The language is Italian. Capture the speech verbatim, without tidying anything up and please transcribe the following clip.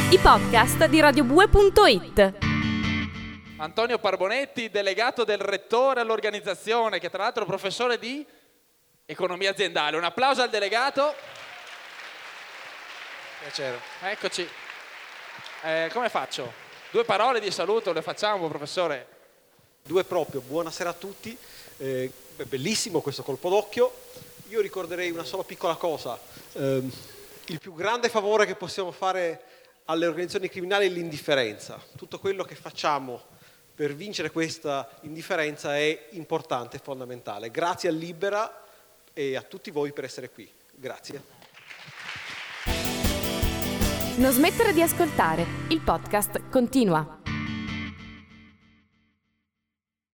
I podcast di radiobue punto it. Antonio Parbonetti, delegato del rettore all'organizzazione, che tra l'altro è professore di economia aziendale. Un applauso al delegato. Piacere. Eccoci. Eh, come faccio? Due parole di saluto le facciamo, professore? Due proprio. Buonasera a tutti. Eh, è bellissimo questo colpo d'occhio. Io ricorderei una sola piccola cosa. Eh, il più grande favore che possiamo fare alle organizzazioni criminali è l'indifferenza. Tutto quello che facciamo per vincere questa indifferenza è importante e fondamentale. Grazie a Libera e a tutti voi per essere qui. Grazie. Non smettere di ascoltare. Il podcast continua.